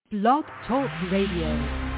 Blog Talk Radio.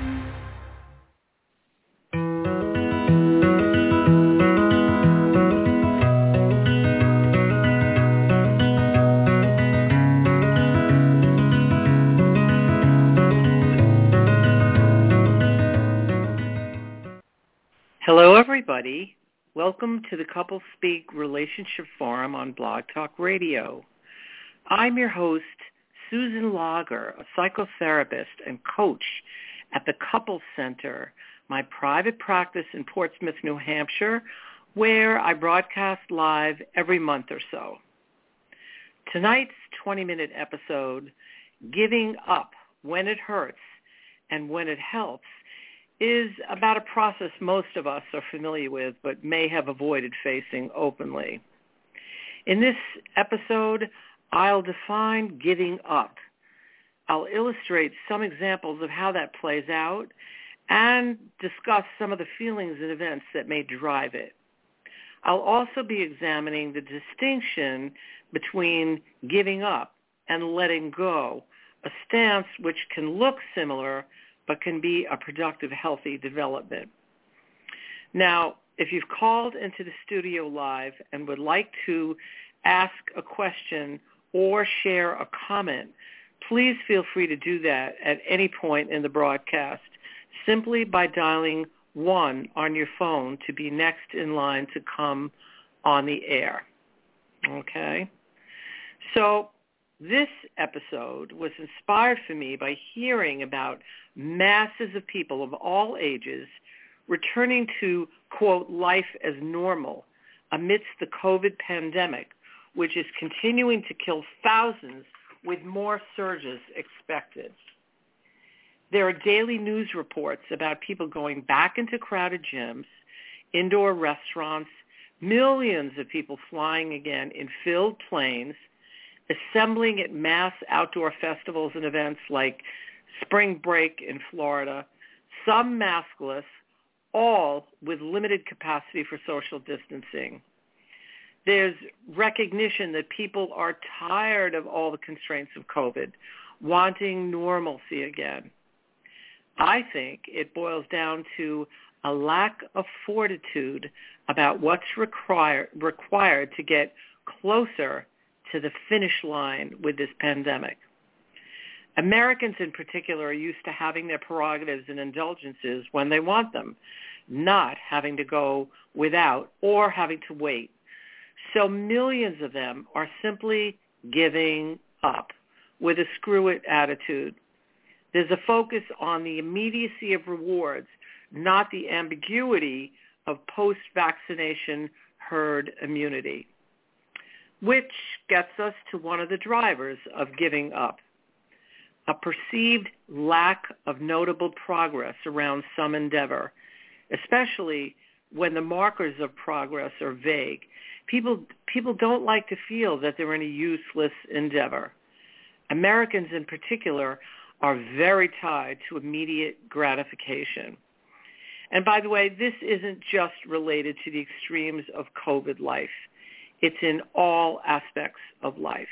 Hello, everybody. Welcome to the Couple Speak Relationship Forum on Blog Talk Radio. I'm your host, Susan Lager, a psychotherapist and coach at the Couple Center, my private practice in Portsmouth, New Hampshire, where I broadcast live every month or so. Tonight's 20-minute episode, Giving Up When It Hurts and When It Helps, is about a process most of us are familiar with but may have avoided facing openly. In this episode, I'll define giving up. I'll illustrate some examples of how that plays out and discuss some of the feelings and events that may drive it. I'll also be examining the distinction between giving up and letting go, a stance which can look similar but can be a productive, healthy development. Now, if you've called into the studio live and would like to ask a question or share a comment, please feel free to do that at any point in the broadcast, simply by dialing 1 on your phone to be next in line to come on the air. Okay? So this episode was inspired for me by hearing about masses of people of all ages returning to, quote, life as normal amidst the COVID pandemic, which is continuing to kill thousands with more surges expected. There are daily news reports about people going back into crowded gyms, indoor restaurants, millions of people flying again in filled planes, assembling at mass outdoor festivals and events like Spring Break in Florida, some maskless, all with limited capacity for social distancing. There's recognition that people are tired of all the constraints of COVID, wanting normalcy again. I think it boils down to a lack of fortitude about what's required to get closer to the finish line with this pandemic. Americans in particular are used to having their prerogatives and indulgences when they want them, not having to go without or having to wait. So millions of them are simply giving up with a screw-it attitude. There's a focus on the immediacy of rewards, not the ambiguity of post-vaccination herd immunity, which gets us to one of the drivers of giving up, a perceived lack of notable progress around some endeavor, especially when the markers of progress are vague. People don't like to feel that they're in a useless endeavor. Americans in particular are very tied to immediate gratification. And by the way, this isn't just related to the extremes of COVID life. It's in all aspects of life.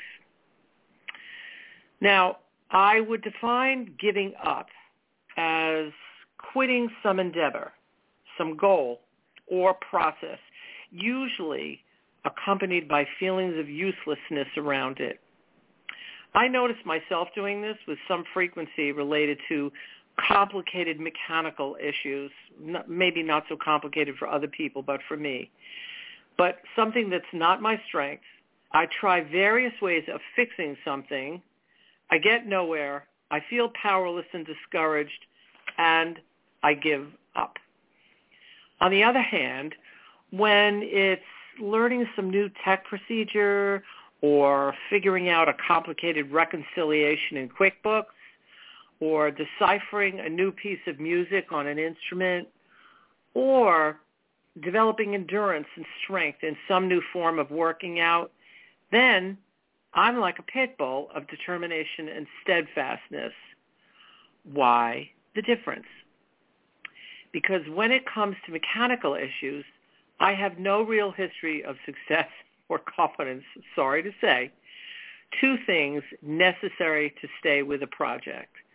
Now, I would define giving up as quitting some endeavor, some goal, or process, usually accompanied by feelings of uselessness around it. I notice myself doing this with some frequency related to complicated mechanical issues, maybe not so complicated for other people, but for me. But something that's not my strength, I try various ways of fixing something, I get nowhere, I feel powerless and discouraged, and I give up. On the other hand, when it's learning some new tech procedure or figuring out a complicated reconciliation in QuickBooks or deciphering a new piece of music on an instrument or developing endurance and strength in some new form of working out, then I'm like a pit bull of determination and steadfastness. Why the difference? Because when it comes to mechanical issues, I have no real history of success or confidence, sorry to say. 2 things necessary to stay with a project: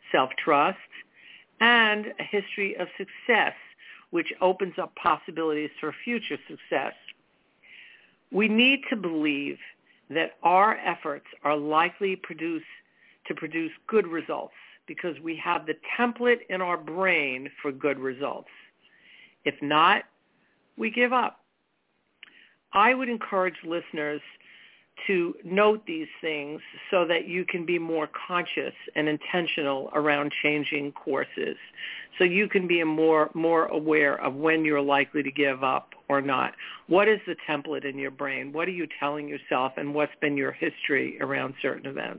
self-trust, and a history of success, which opens up possibilities for future success. We need to believe that our efforts are likely to produce good results because we have the template in our brain for good results. If not, we give up. I would encourage listeners to note these things so that you can be more conscious and intentional around changing courses, so you can be more aware of when you're likely to give up or not. What is the template in your brain? What are you telling yourself, and what's been your history around certain events?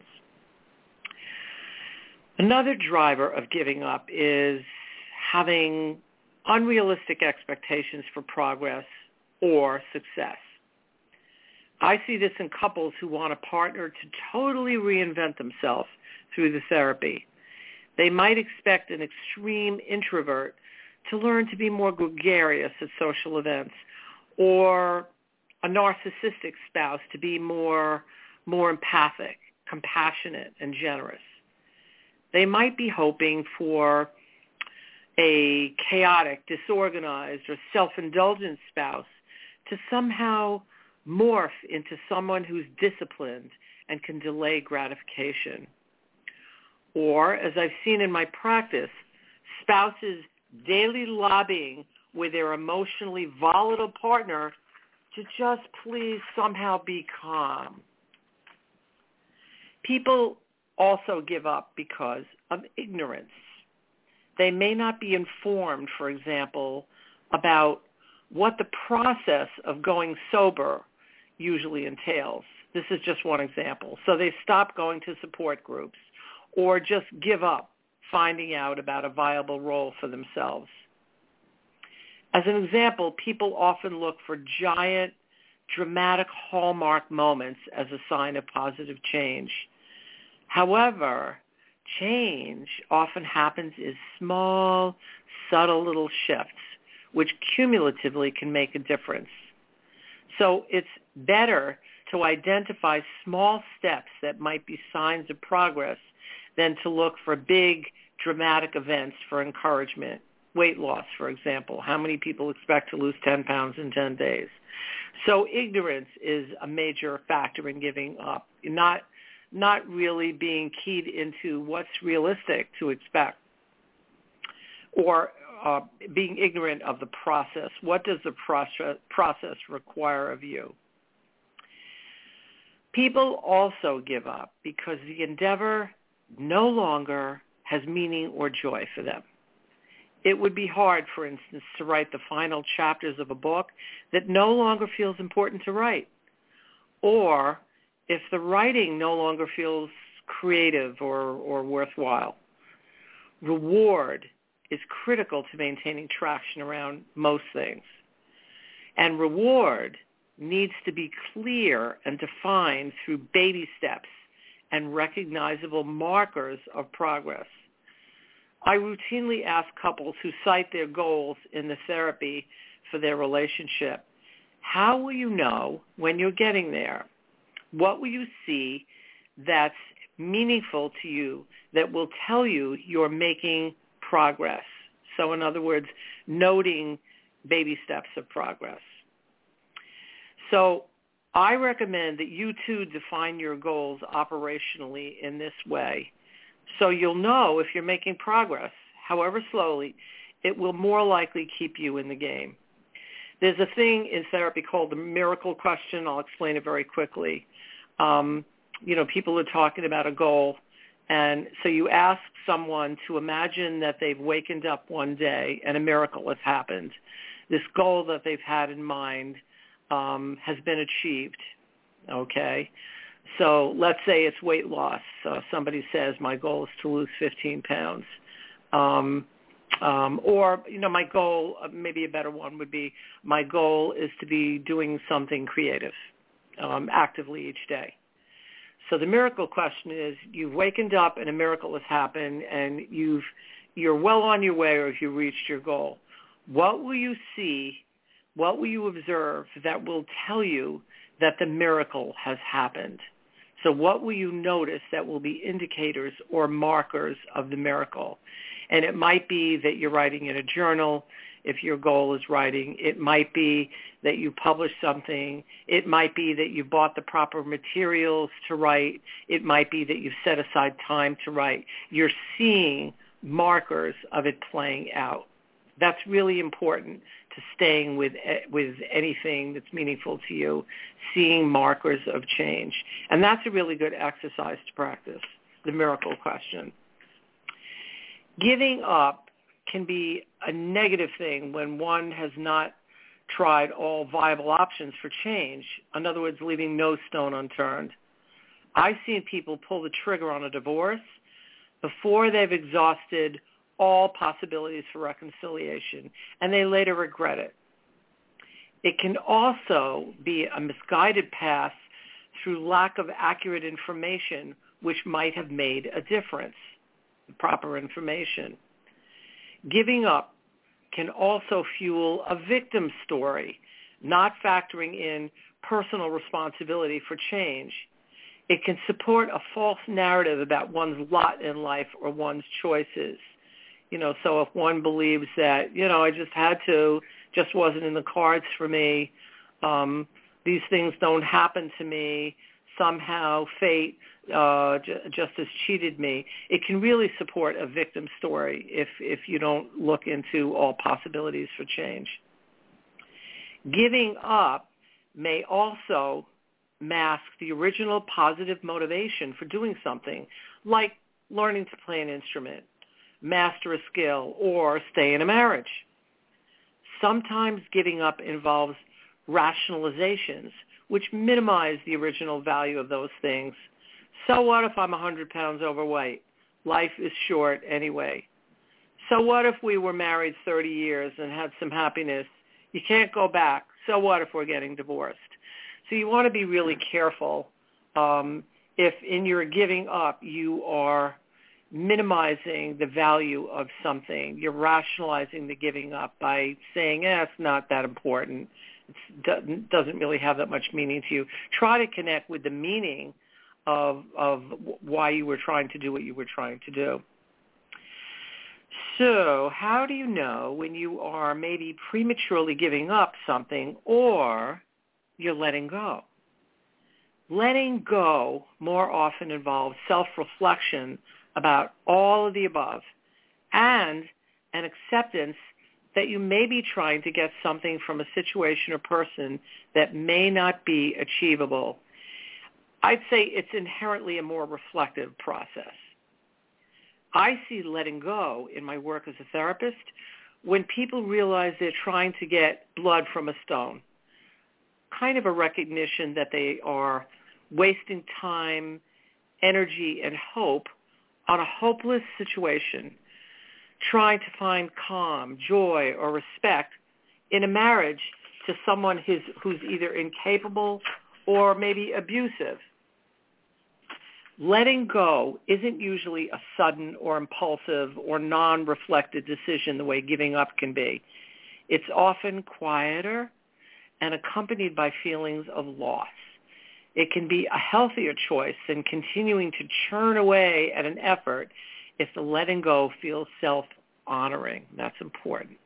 Another driver of giving up is having unrealistic expectations for progress or success. I see this in couples who want a partner to totally reinvent themselves through the therapy. They might expect an extreme introvert to learn to be more gregarious at social events, or a narcissistic spouse to be more empathic, compassionate, and generous. They might be hoping for a chaotic, disorganized, or self-indulgent spouse to somehow morph into someone who's disciplined and can delay gratification. Or, as I've seen in my practice, spouses daily lobbying with their emotionally volatile partner to just please somehow be calm. People also give up because of ignorance. They may not be informed, for example, about what the process of going sober usually entails. This is just one example. So they stop going to support groups or just give up finding out about a viable role for themselves. As an example, people often look for giant, dramatic hallmark moments as a sign of positive change. However, change often happens in small, subtle little shifts, which cumulatively can make a difference. So it's better to identify small steps that might be signs of progress than to look for big, dramatic events for encouragement. Weight loss, for example. How many people expect to lose 10 pounds in 10 days? So ignorance is a major factor in giving up, not really being keyed into what's realistic to expect, or being ignorant of the process. What does the process require of you? People also give up because the endeavor no longer has meaning or joy for them. It would be hard, for instance, to write the final chapters of a book that no longer feels important to write, or if the writing no longer feels creative or worthwhile. Reward is critical to maintaining traction around most things. And reward needs to be clear and defined through baby steps and recognizable markers of progress. I routinely ask couples who cite their goals in the therapy for their relationship, how will you know when you're getting there? What will you see that's meaningful to you that will tell you you're making progress? So in other words, noting baby steps of progress. So I recommend that you too define your goals operationally in this way, so you'll know if you're making progress. However slowly, it will more likely keep you in the game. There's a thing in therapy called the miracle question. I'll explain it very quickly. People are talking about a goal, and so you ask someone to imagine that they've wakened up one day and a miracle has happened. This goal that they've had in mind has been achieved, okay? So let's say it's weight loss. Somebody says, my goal is to lose 15 pounds. Or my goal, maybe a better one would be, my goal is to be doing something creative actively each day. So the miracle question is, you've wakened up and a miracle has happened, and you're well on your way, or if you reached your goal. What will you see? What will you observe that will tell you that the miracle has happened? So what will you notice that will be indicators or markers of the miracle? And it might be that you're writing in a journal if your goal is writing. It might be that you publish something. It might be that you bought the proper materials to write. It might be that you've set aside time to write. You're seeing markers of it playing out. That's really important to staying with anything that's meaningful to you, seeing markers of change. And that's a really good exercise to practice, the miracle question. Giving up can be a negative thing when one has not tried all viable options for change. In other words, leaving no stone unturned. I've seen people pull the trigger on a divorce before they've exhausted all possibilities for reconciliation, and they later regret it. It can also be a misguided path through lack of accurate information, which might have made a difference, proper information. Giving up can also fuel a victim story, not factoring in personal responsibility for change. It can support a false narrative about one's lot in life or one's choices. So if one believes that, I just had to, just wasn't in the cards for me, these things don't happen to me, somehow fate just has cheated me, it can really support a victim story if you don't look into all possibilities for change. Giving up may also mask the original positive motivation for doing something, like learning to play an instrument, master a skill, or stay in a marriage. Sometimes giving up involves rationalizations, which minimize the original value of those things. So what if I'm 100 pounds overweight? Life is short anyway. So what if we were married 30 years and had some happiness? You can't go back. So what if we're getting divorced? So you want to be really careful if in your giving up you are minimizing the value of something. You're rationalizing the giving up by saying, it's not that important. It doesn't really have that much meaning to you. Try to connect with the meaning of why you were trying to do what you were trying to do. So how do you know when you are maybe prematurely giving up something or you're letting go? Letting go more often involves self-reflection about all of the above and an acceptance that you may be trying to get something from a situation or person that may not be achievable. I'd say it's inherently a more reflective process. I see letting go in my work as a therapist when people realize they're trying to get blood from a stone, kind of a recognition that they are wasting time, energy, and hope on a hopeless situation, trying to find calm, joy, or respect in a marriage to someone who's either incapable or maybe abusive. Letting go isn't usually a sudden or impulsive or non-reflected decision the way giving up can be. It's often quieter and accompanied by feelings of loss. It can be a healthier choice than continuing to churn away at an effort if the letting go feels self-honoring. That's important.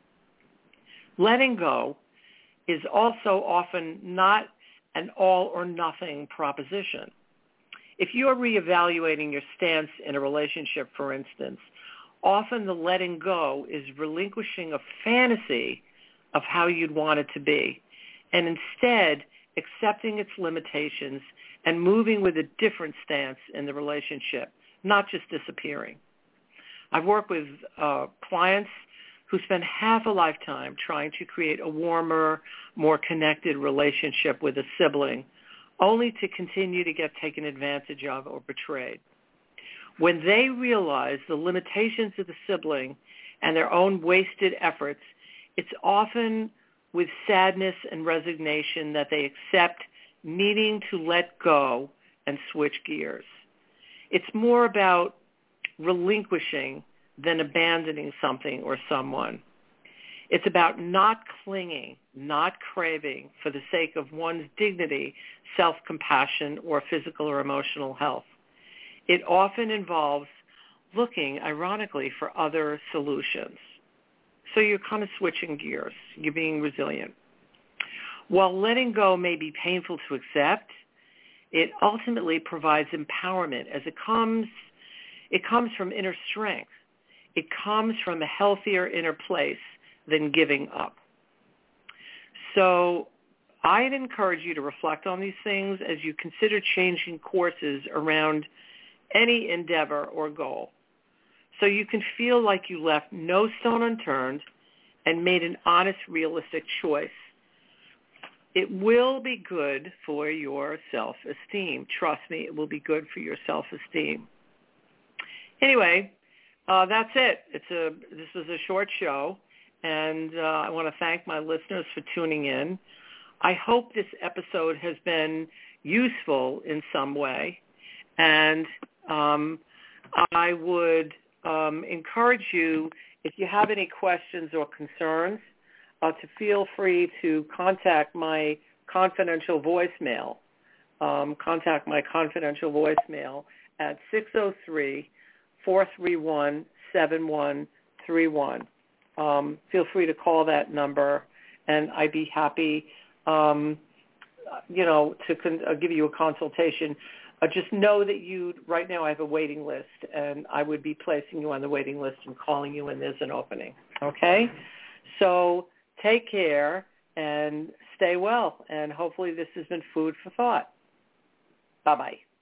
Letting go is also often not an all-or-nothing proposition. If you're reevaluating your stance in a relationship, for instance, often the letting go is relinquishing a fantasy of how you'd want it to be, and instead accepting its limitations and moving with a different stance in the relationship, not just disappearing. I've worked with clients who spend half a lifetime trying to create a warmer, more connected relationship with a sibling, only to continue to get taken advantage of or betrayed. When they realize the limitations of the sibling and their own wasted efforts, it's often with sadness and resignation that they accept needing to let go and switch gears. It's more about relinquishing than abandoning something or someone. It's about not clinging, not craving for the sake of one's dignity, self-compassion, or physical or emotional health. It often involves looking, ironically, for other solutions. So you're kind of switching gears. You're being resilient. While letting go may be painful to accept, it ultimately provides empowerment as it comes from inner strength. It comes from a healthier inner place than giving up. So I'd encourage you to reflect on these things as you consider changing courses around any endeavor or goal, so you can feel like you left no stone unturned and made an honest, realistic choice. It will be good for your self-esteem. Trust me, it will be good for your self-esteem. Anyway, that's it. This was a short show, and I want to thank my listeners for tuning in. I hope this episode has been useful in some way, and I would encourage you, if you have any questions or concerns, to feel free to contact my confidential voicemail. Contact my confidential voicemail at 603-431-7131. Feel free to call that number, and I'd be happy, to give you a consultation. Just know that right now I have a waiting list, and I would be placing you on the waiting list and calling you when there's an opening. Okay? So take care and stay well, and hopefully this has been food for thought. Bye-bye.